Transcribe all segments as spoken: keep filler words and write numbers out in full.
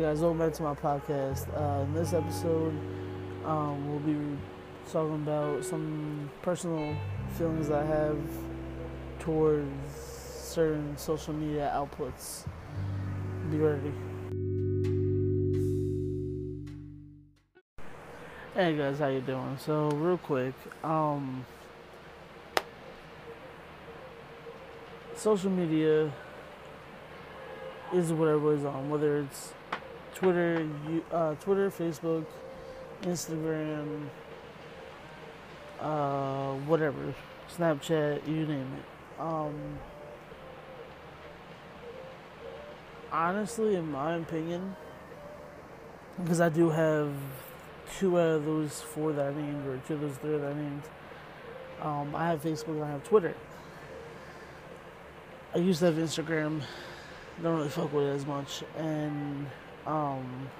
guys, welcome back to my podcast. Uh, in this episode, um, we'll be talking about some personal feelings I have towards certain social media outputs. Be ready. Hey guys, how you doing? So real quick, um, social media is what everybody's on, whether it's Twitter, uh, Twitter, Facebook, Instagram, uh, whatever, Snapchat, you name it. Um, honestly, in my opinion, because I do have two out of those four that I named, or two of those three that I named, um, I have Facebook and I have Twitter. I used to have Instagram, don't really fuck with it as much, and um,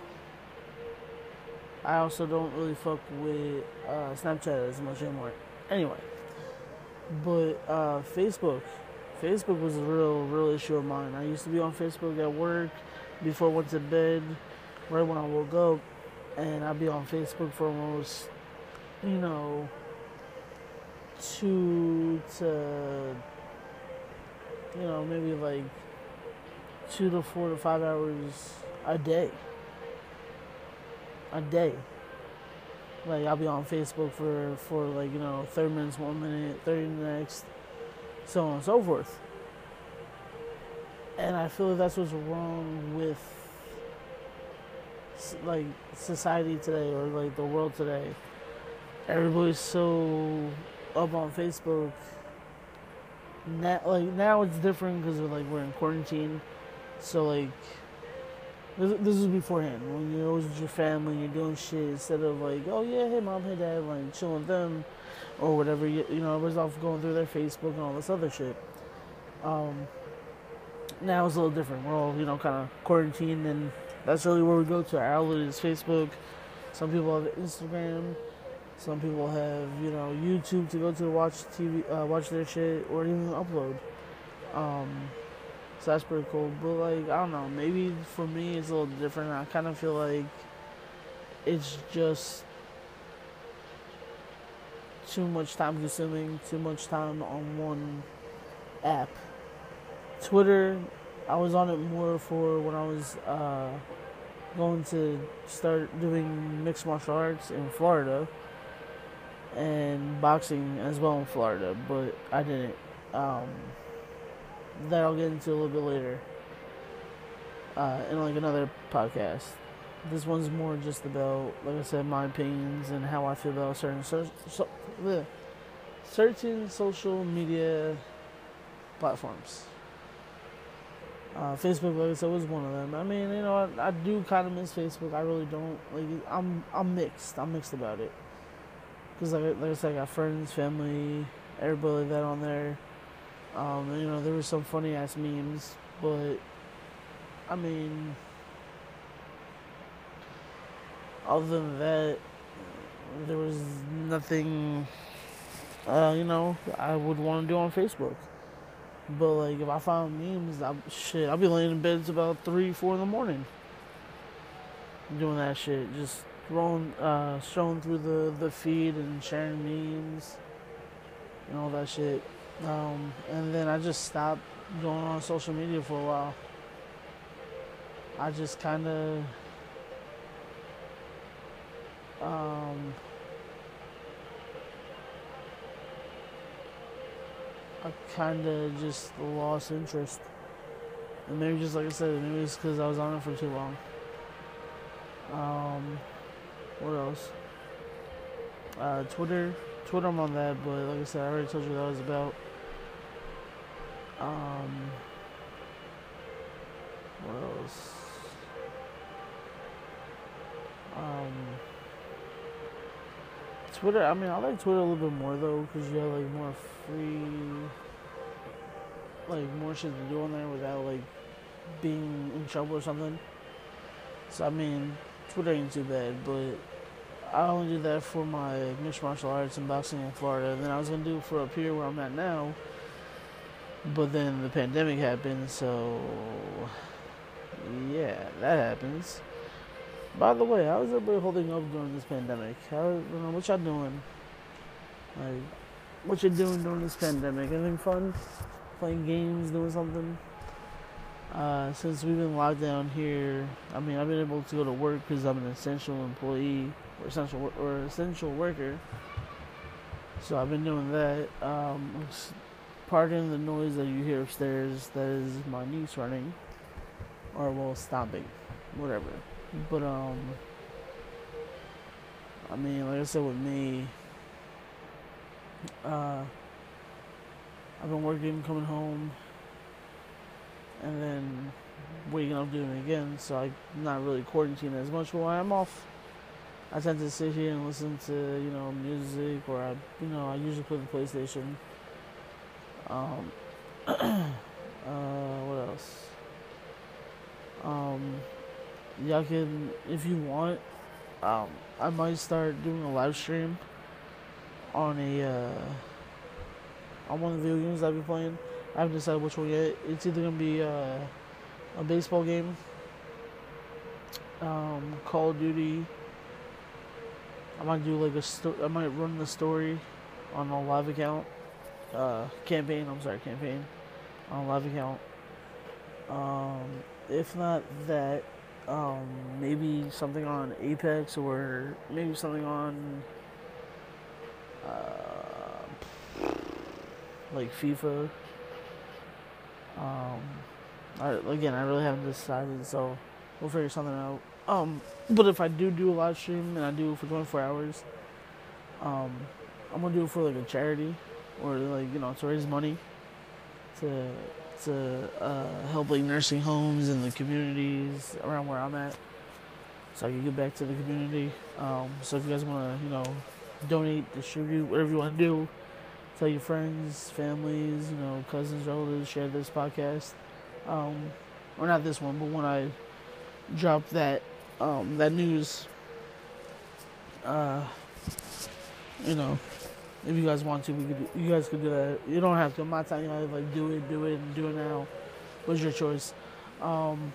I also don't really fuck with uh, Snapchat as much anymore. Anyway, but uh, Facebook, Facebook was a real, real issue of mine. I used to be on Facebook at work before I went to bed, right when I woke up, and I'd be on Facebook for almost, you know, two to, you know, maybe like two to four to five hours a day. A day. Like, I'll be on Facebook for, for like, you know, thirty minutes, one minute, thirty next, so on and so forth. And I feel like that's what's wrong with, like, society today, or like the world today. Everybody's so up on Facebook. Now, like, now it's different because like we're in quarantine. So like, this, this was beforehand when you're always with your family, and you're doing shit instead of like, oh yeah, hey mom, hey dad, like chilling with them or whatever. You, you know, everybody's off going through their Facebook and all this other shit. Um, now it's a little different. We're all, you know, kind of quarantined, and that's really where we go to. Our outlet is Facebook. Some people have Instagram. Some people have, you know, YouTube to go to watch T V, uh, watch their shit, or even upload. Um, so that's pretty cool. But like, I don't know, maybe for me it's a little different. I kind of feel like it's just too much time consuming, too much time on one app. Twitter, I was on it more for when I was uh, going to start doing mixed martial arts in Florida, and boxing as well in Florida, but I didn't. Um, that I'll get into a little bit later uh, in like another podcast. This one's more just about, like I said, my opinions and how I feel about certain so, so, bleh, certain social media platforms. Uh, Facebook, like I said, was one of them. I mean, you know, I, I do kind of miss Facebook. I really don't. Like, I'm I'm mixed. I'm mixed about it. Because, like, like I said, I got friends, family, everybody like that on there. Um, and, you know, there were some funny ass memes, but I mean, other than that, there was nothing, uh, you know, I would want to do on Facebook. But like, if I found memes, I, shit, I'll be laying in bed about three, four in the morning, doing that shit, just rolling, uh, strolling through the the feed and sharing memes and all that shit. Um, and then I just stopped going on social media for a while. I just kind of, um, I kind of just lost interest. And maybe just like I said, maybe it's because I was on it for too long. Um, what else? Uh, Twitter. Twitter, I'm on that, but like I said, I already told you what that was about. Um, what else? Um, Twitter, I mean, I like Twitter a little bit more, though, because you have, like, more free, like, more shit to do on there without, like, being in trouble or something. So, I mean, Twitter ain't too bad, but I only did that for my mixed martial arts and boxing in Florida, and then I was going to do it for up here where I'm at now, but then the pandemic happened, so yeah, that happens. By the way, how is everybody holding up during this pandemic? How, you know, what y'all doing? Like, what you doing during this pandemic? Anything fun? Playing games, doing something? Uh, since we've been locked down here, I mean, I've been able to go to work because I'm an essential employee or essential or essential worker. So I've been doing that. Um, pardon the noise that you hear upstairs. That is my niece running, or well, stomping, whatever. But um, I mean, like I said, with me, uh, I've been working, coming home, and then waking up doing it again. So I'm not really quarantined as much. But when I'm off, I tend to sit here and listen to, you know, music, or I, you know, I usually play the PlayStation. Um, uh, what else? Um, y'all can, if you want, um, I might start doing a live stream on a, uh, on one of the video games I've been playing. I haven't decided which one yet. It's either gonna be uh, a baseball game, um, Call of Duty. I might do like a sto- I might run the story on a live account, uh, campaign. I'm sorry, campaign on a live account. Um, if not that, um, maybe something on Apex, or maybe something on uh, like FIFA. Um, I, again, I really haven't decided, so we'll figure something out. Um, but if I do do a live stream and I do it for twenty-four hours, um, I'm gonna do it for like a charity, or like, you know, to raise money to to uh, help like nursing homes and the communities around where I'm at, so I can give back to the community. Um, so if you guys wanna, you know, donate, distribute, whatever you wanna do, tell your friends, families, you know, cousins, relatives, share this podcast. Um, or not this one, but when I drop that um, that news, uh, you know, if you guys want to, we could. Do, you guys could do that. You don't have to. I'm not telling you how to like do it, do it, and do it now. What's your choice? Um,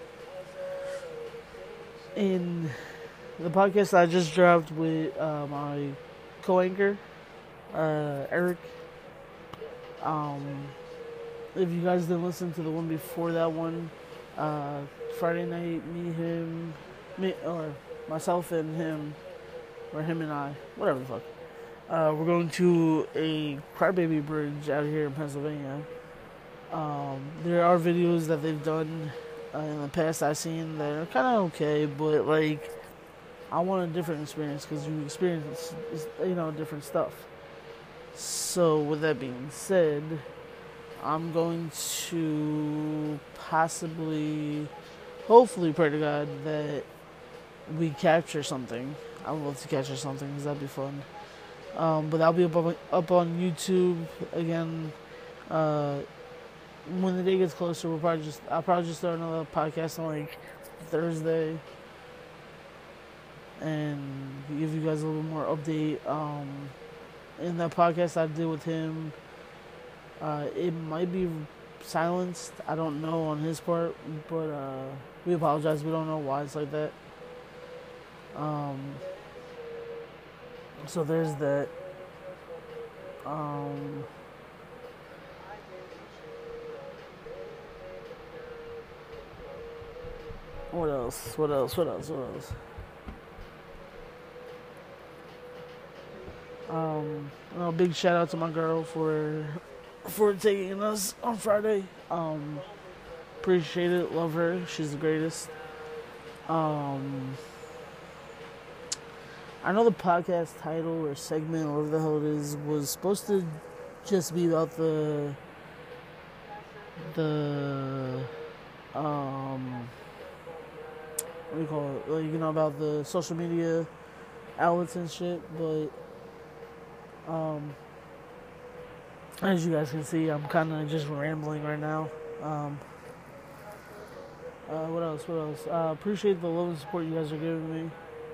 in the podcast I just dropped with uh, my co-anchor, uh, Eric. Um, if you guys didn't listen to the one before that one, uh, Friday night, me, him, me, or myself and him, or him and I, whatever the fuck. Uh, we're going to a crybaby bridge out here in Pennsylvania. Um, there are videos that they've done uh, in the past I've seen that are kind of okay, but like, I want a different experience because you experience, you know, different stuff. So with that being said, I'm going to possibly, hopefully, pray to God that we capture something. I would love to capture something because that'd be fun. Um, but that'll be up on, up on YouTube again. Uh, when the day gets closer, we'll probably just I'll probably just start another podcast on like Thursday, and give you guys a little more update. Um, in that podcast I did with him, uh, it might be silenced. I don't know on his part, but uh, we apologize. We don't know why it's like that. Um, so there's that. Um, what else? What else? What else? What else? Um, you know, big shout out to my girl for for taking us on Friday. Um, appreciate it. Love her. She's the greatest. Um, I know the podcast title or segment, or whatever the hell it is, was supposed to just be about the the um what do you call it? Like, you know, about the social media outlets and shit, but um as you guys can see, I'm kind of just rambling right now. Um, uh, what else? What else? Uh, appreciate the love and support you guys are giving me.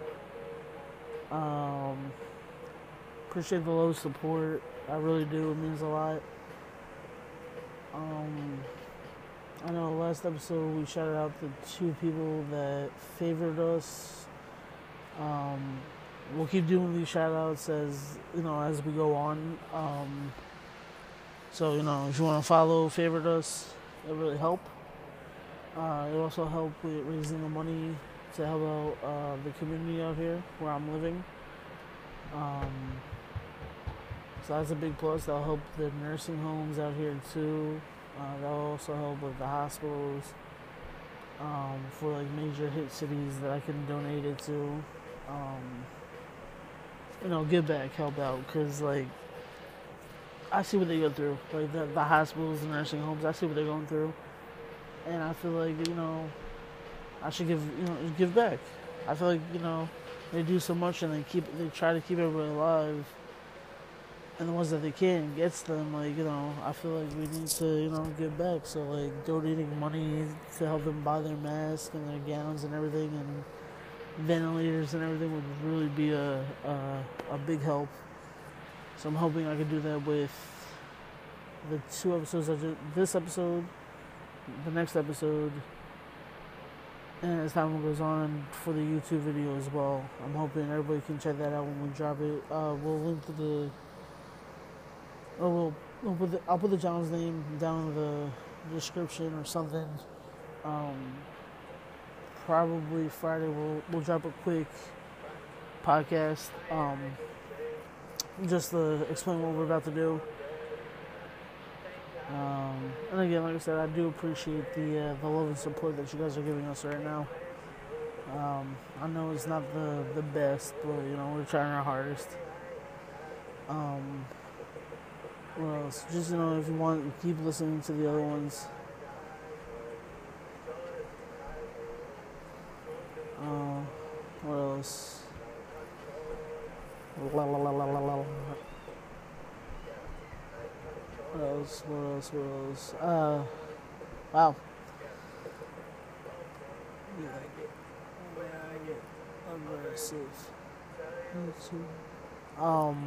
Um, appreciate the love support. I really do. It means a lot. Um, I know last episode we shouted out the two people that favored us. Um, we'll keep doing these shout outs as, you know, as we go on. Um, so, you know, if you want to follow, favorite us, it really help. Uh, it also help with raising the money to help out uh, the community out here where I'm living. Um, so that's a big plus. That'll help the nursing homes out here too. Uh, that'll also help with the hospitals um, for like major hit cities that I can donate it to. Um, you know, give back, help out, because like I see what they go through, like the, the hospitals and nursing homes. I see what they're going through, and I feel like, you know, I should give you know give back. I feel like, you know, they do so much and they keep they try to keep everybody alive, and the ones that they can gets them. Like, you know, I feel like we need to, you know, give back. So like donating money to help them buy their masks and their gowns and everything, and ventilators and everything would really be a a, a big help. So I'm hoping I can do that with the two episodes I did, this episode, the next episode, and as time goes on for the YouTube video as well. I'm hoping everybody can check that out when we drop it. Uh, we'll link to the, or we'll, we'll put the, I'll put the channel's name down in the description or something. Um, probably Friday we'll we'll drop a quick podcast. Um, just to explain what we're about to do. Um, and again, like I said, I do appreciate the uh, the love and support that you guys are giving us right now. Um, I know it's not the, the best, but, you know, we're trying our hardest. Um, what else? Just, you know, if you want, keep listening to the other ones. Uh, what else? La la la la la la. What else? What else? What else? Uh, wow. Yeah, I get, I get aggressive. Um,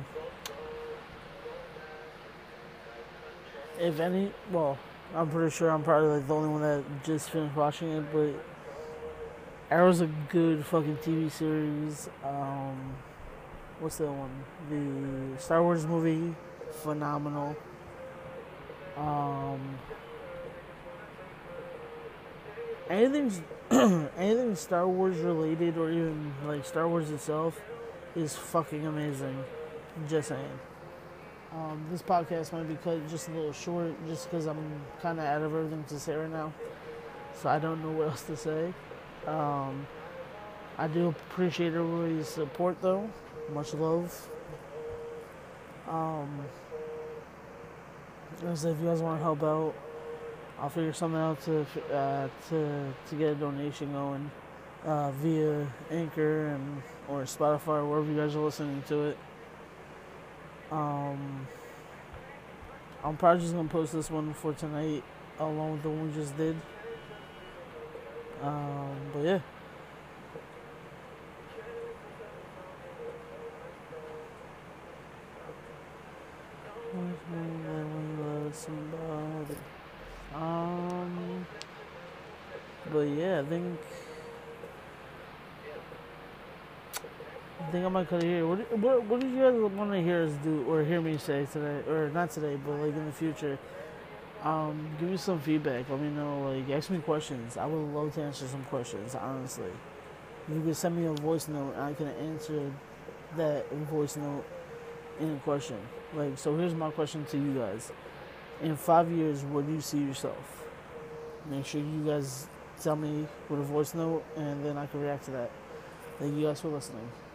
if any, well, I'm pretty sure I'm probably like the only one that just finished watching it, but Arrow's a good fucking T V series. Um, what's the one? The Star Wars movie, phenomenal. Um, anything, anything Star Wars related, or even like Star Wars itself, is fucking amazing. Just saying. Um, this podcast might be cut just a little short, just because I'm kind of out of everything to say right now, so I don't know what else to say. Um, I do appreciate everybody's support, though. Much love. Um, as if you guys want to help out, I'll figure something out to uh, to to get a donation going uh, via Anchor and or Spotify, or wherever you guys are listening to it. Um, I'm probably just gonna post this one for tonight, along with the one we just did. Um, but yeah. Um, but yeah, I think I think I might cut it here. What what what did you guys want to hear us do or hear me say today, or not today, but like in the future? Um, give me some feedback. Let me know. Like, ask me questions. I would love to answer some questions. Honestly, you can send me a voice note, and I can answer that voice note in a question. Like, so here's my question to you guys: in five years, where do you see yourself? Make sure you guys tell me with a voice note, and then I can react to that. Thank you guys for listening.